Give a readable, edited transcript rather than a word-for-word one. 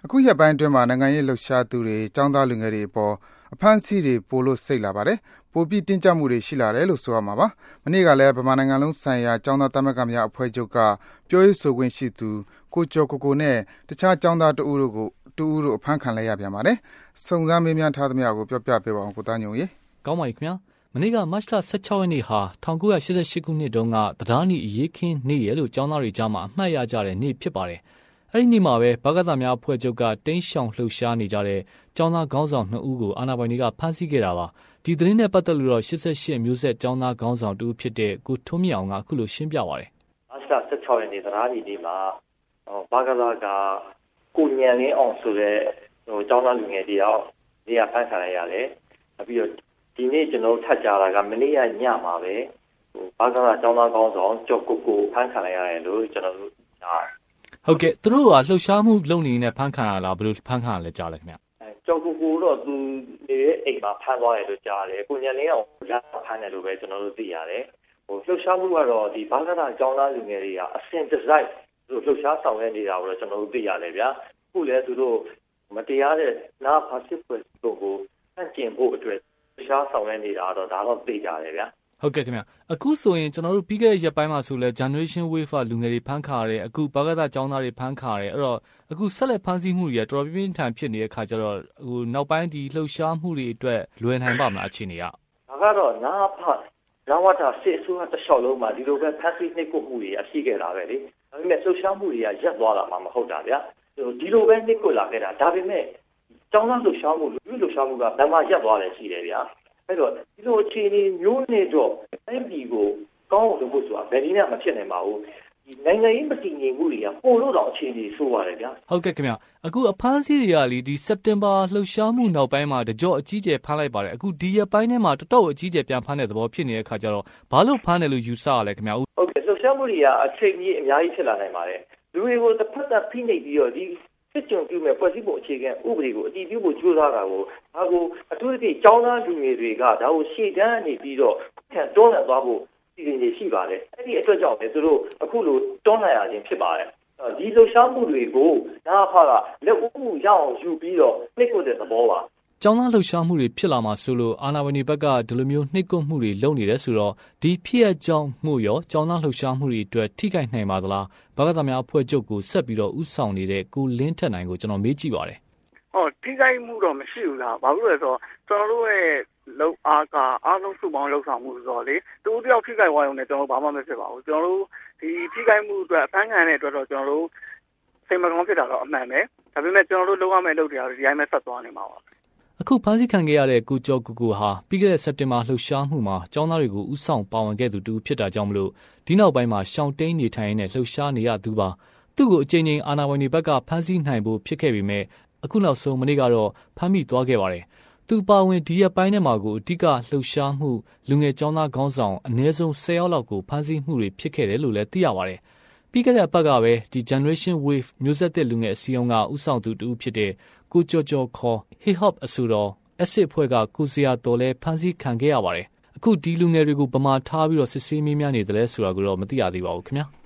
အခုရက်ပိုင်းအတွင်းမှာနိုင်ငံရေးလှုပ်ရှားသူတွေကျောင်းသားလူငယ်တွေအပေါ်အဖမ်းဆီးတွေပိုလို့စိတ်လာပါတယ်။ပိုပြီးတင်းကျပ်မှုတွေရှိလာတယ်လို့ဆိုရမှာပါ။မနေ့ကလည်းဗမာနိုင်ငံလုံးဆိုင်ရာကျောင်းသားသမဂ္ဂများအဖွဲ့ချုပ်ကပြောရေးဆိုခွင့်ရှိသူကိုကျော်ကိုနဲ့တခြားကျောင်းသားတဦးတို့အဖမ်းခံလိုက်ရပြန်ပါတယ်။စုံစမ်းမေးမြန်းထားသမျှကိုပြောပြပေးပါအောင်ကိုသားညုံရေ။ကောင်းပါပြီခင်ဗျာ။မနေ့ကမတ်လ16ရက်နေ့ဟာ1988ခုနှစ်တုန်းကတရားနီအရေးခင်းနေ့ရလို့ကျောင်းသားတွေကြားမှာအမှတ်ရကြတဲ့နေ့ဖြစ်ပါတယ်။အဲဒီနေ့မှာပဲဗကသများအဖွဲ့ချုပ်ကတင်းရှောင်လှုပ်ရှားနေကြတဲ့ကျောင်းသားခေါင်းဆောင်2ဦးကိုအာဏာပိုင်တွေကဖမ်းဆီးခဲ့တာပါ။ဒီသတင်းနဲ့ပတ်သက်လို့88မျိုးဆက်ကျောင်းသားခေါင်းဆောင်တူဖြစ်တဲ့ကိုထွန်းမြင့်အောင်ကအခုလိုရှင်းပြပါရတယ်။မတ်လ16ရက်နေ့တရားနီနေ့မှာဗကသကကိုညံလင်းအောင်ဆိုတဲ့ကျောင်းသားလူငယ်တယောက်နေရာဖမ်းခံရရတယ်။ပြီးတော့ဒီနေ့ကျွန်တော်ထပ်ကြတာကမနေ့ကညမှာပဲဗကသကျောင်းသားခေါင်းဆောင်ကျော်ကိုဖမ်းခံရရတယ်လို့ကျွန်တော်တို့ကြားဟုတ်ကဲ့သူတို့ကလှုပ်ရှားမှုလုပ်နေနဲ့ဖမ်းခံရလားဘယ်လိုဖမ်းခံရလဲကြားလိုက်ခင်ဗျကျော်ကိုတော့သူနေတဲ့အိမ်မှာဖမ်းသွားတယ်လို့ကြားတယ်ကိုညံလင်းအောင်ဖမ်းတယ်လို့ပဲကျွန်တော်တို့သိရတယ်လှုပ်ရှားမှုကတော့ဒီဗကသကျောင်းသားလူငယ်တွေကအစင်တစိုက်သူလှုပ်ရှားဆောင်ရွက်နေတာကိုတော့ကျွန်တော်တို့သိရတယ်ဗျာခုလည်းသူတို့မတရားတဲ့နာဖာစစ်ပွဲတို့ကိုဆန့်ကျင်ဖို့အတွက်ရှားဆောင်ရွက်နေတာတော့ဒါတော့သိကြတယ်ဗျာဟုတ်ကဲ့ခင်ဗျအခုဆိုရင်ကျွန်တော်တို့ပြီးခဲ့တဲ့ရက်ပိုင်းမှာဆိုလဲ Generation Wave လူငယ်တွေဖမ်းခါရတယ်အခုဗကသကျောင်းသားတွေဖမ်းခါရတယ်အဲ့တော့အခုဆက်လက်ဖမ်းဆီးမှုတွေကတော်တော်ပြင်းထန်ဖြစ်နေတဲ့ခါကျတော့ဟိုနောက်ပိုင်းဒီလှုပ်ရှားမှုတွေအတွက်လွယ်နိုင်ပါမလားအခြေအနေကဒါကတော့နာဖာရဝတာစစ်အစိုးရတစ်လျှောက်လုံးမှာဒီလိုပဲဖမ်းဆီးနှိပ်ကွပ်မှုတွေအရှိခဲ့တာပဲလေဒါပေမဲ့လှုပ်ရှားမှုတွေကရပ်သွားတာမှမဟုတ်တာဗျာဒီလိုပဲနှိပ်ကွပ်လာခဲ့တာဒါပေမဲ့ကျောင်းသားလှုပ်ရှားမှုလူလှုပ်ရှားမှုကဗမာရပ်သွားတယ်ရှိတယ်ဗျာအဲ့တော့ဒီလိုအခြေအနေမျိုးနဲ့တော့အဲ့ဒီကိုကောင်းအောင်လုပ်ဖို့ဆိုတာဘယ်နည်းနဲ့မှဖြစ်နိုင်ပါဘူးဒီနိုင်ငံရေးမတည်ငြိမ်မှုတွေကပို့လို့တော့အခြေအနေဆိုးပါတယ်ဗျာဟုတ်ကဲ့ခင်ဗျအခုအဖမ်းဆီးတွေကလေဒီစက်တင်ဘာလှုပ်ရှားမှုနောက်ပိုင်းမှာတကြော့အကြီးကျယ်ဖမ်းလိုက်ပါတယ်အခုဒီရက်ပိုင်းထဲမှာတော်တော်အကြီးကျယ်ပြန်ဖမ်းတဲ့သဘောဖြစ်နေတဲ့ခါကျတော့ဘာလို့ဖမ်းတယ်လို့ယူဆရလဲခင်ဗျဟုတ်ကဲ့လှုပ်ရှားမှုတွေကအချိန်ကြီးအများကြီးဖြစ်လာနိုင်ပါတယ်လူတွေကိုတစ်ဖက်သက်ဖိနှိပ်ပြီးတော့ဒီစစ်ကြုံပြုမဲ့ဖွဲ့စည်းပုံအခြေခံဥပဒေကိုအတည်ပြုဖို့ကြိုးစားတာကိုဒါကိုအထူးသဖြင့်ကျောင်းသားလူငယ်တွေကဒါကိုရှေ့တန်းနေပြီးတော့ခံတွန်းလှန်သွားဖို့စီစဉ်နေရှိပါတယ်အဲ့ဒီအတွက်ကြောင့်လည်းသူတို့အခုလိုတွန်းလှန်ရခြင်းဖြစ်ပါတယ်ဒီလှုပ်ရှားမှုတွေကိုနာဖာကလက်ဦးမှုရအောင်ယူပြီးတော့နှိပ်ကွပ်တဲ့သဘောပါကျောင်းသားလှုပ်ရှားမှုတွေဖြစ်လာမှာဆိုလို့အာဏာပိုင်တွေဘက်ကဒီလိုမျိုးနှိပ်ကွပ်မှုတွေလုပ်နေတယ်ဆိုတော့ဒီဖြစ်အကြောင်းမှုရောကျောင်းသားလှုပ်ရှားမှုတွေအတွက်ထိခိုက်နိုင်ပါသလားဗကသများအဖွဲ့ချုပ်ကိုဆက်ပြီးတော့ဥဆောင်နေတဲ့ကိုလင်းထက်နိုင်ကိုကျွန်တော်မေးကြည့်ပါတယ်ထိခိုက်မှုတော့မရှိဘူးလားဘာလို့လဲဆိုတော့ကျွန်တော်တို့ရဲ့လုံအားကအားလုံးစုပေါင်းလှုပ်ဆောင်မှုဆိုတော့လေတူတယောက်ထိခိုက်သွားရုံနဲ့ကျွန်တော်ဘာမှမဖြစ်ပါဘူးကျွန်တော်တို့ဒီထိခိုက်မှုအတွက်အဖမ်းခံတဲ့အတွက်တော့ကျွန်တော်တို့စိတ်မကောင်းဖြစ်တာတော့အမှန်ပဲဒါပေမဲ့ကျွန်တော်တို့လုပ်ရမယ့်လုပ်တရားတွေဒီတိုင်းပဲဆက်သွားနေမှာပါအခုဖမ်းဆီးခံခဲ့ရတဲ့ကိုကျော်ကိုဟာပြီးခဲ့တဲ့စက်တင်ဘာလှုပ်ရှားမှုမှာကျောင်းသားတွေကိုဥဆောင်ပါဝင်ခဲ့သူတူဖြစ်တာကြောင့်မလို့ဒီနောက်ပိုင်းမှာရှောင်တိန်နေထိုင်နေလှုပ်ရှားနေရသူပါသူ့ကိုအကြိမ်ကြိမ်အာဏာပိုင်တွေဘက်ကဖမ်းဆီးနိုင်ဖို့ဖြစ်ခဲ့ပေမဲ့အခုနောက်ဆုံးမနေ့ကတော့ဖမ်းမိသွားခဲ့ပါတယ်သူပါဝင်ဒီရက်ပိုင်းထဲမှာကိုအဓိကလှုပ်ရှားမှုလူငယ်ကျောင်းသားခေါင်းဆောင်အနည်းဆုံး10ယောက်လောက်ကိုဖမ်းဆီးမှုတွေဖြစ်ခဲ့တယ်လို့လည်းသိရပါတယ်ပြီးခဲ့တဲ့အပတ်ကပဲဒီ Generation Wave မျိုးဆက်သစ်လူငယ်အစည်းအရုံးကဥဆောင်သူတူဖြစ်တဲ့ကိုကျော်ခေါ် Hip Hop အဆိုတော်အစ်စ်အဖွဲ့ကကိုစရာတော်လဲဖမ်းဆီးခံခဲ့ရပါတယ်အခုဒီလူငယ်တွေကိုဗမာထားပြီးတော့စစ်ဆေးမေးမြန်းနေတယ်လဲဆိုတာကိုတော့မသိရသေးပါဘူးခင်ဗျာ